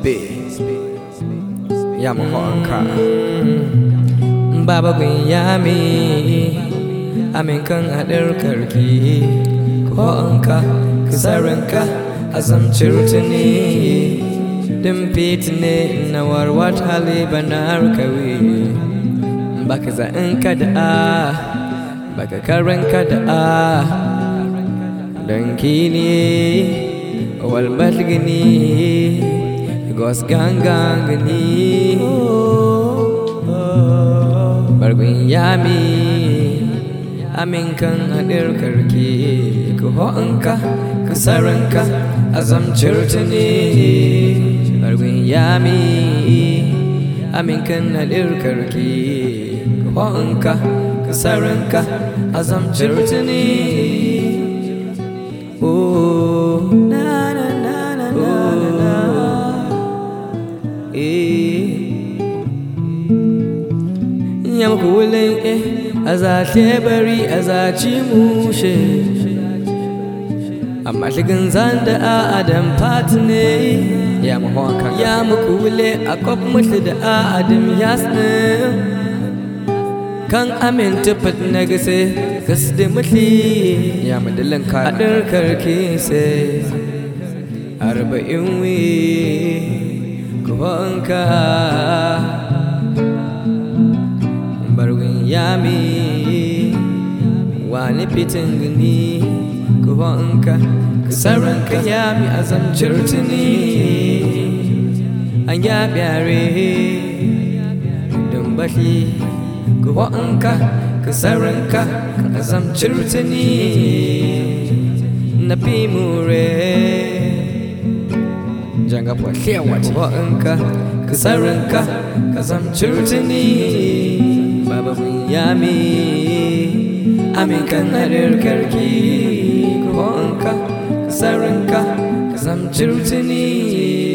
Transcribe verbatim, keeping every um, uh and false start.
Speed. Yeah, my heart car. Baba Queen Yami, Amin Kang Adel Karki, Koanka, Kasaranka, Azam Chirutini, Dimpitine, Nawar Wat Hali Banarkawi, Bakaza Enkada, Bakakarankada, Dankini, Walbatgini, Gos Gangangani. Barguin Yami, Amin Kang Adel Karki, Koanka, Kasaranka, Azam Chirutini, Barguin Yami, Amin Kang Adel Karki, Koanka, Kasaranka, Azam Chirutini. Oh, na na na na na na. Eh. Yam kuling eh, aza tebari aza chimushe. Amashigan zanda a adam patne. Yam honka. Yam kule akop mutle da a adam yasne. Kang amin tupet nagase kasde mutli. Yam dilan kar. Adar karki se arba'in wi kuhanka. Barguin Yami, Wani Pitangani, Kuhanka, Kasaranka Yami Azam Chirutini, Anyabiari, Dumbati, Kuhanka, Kasaranka, Azam Chirutini, Napimure, Jangapwa Kiawat, Kuhanka, Kasaranka, Azam Chirutini. Baba Queen Yami, Amin Kang Adel Karki, Koanka, Kasaranka, Azam Chirutini.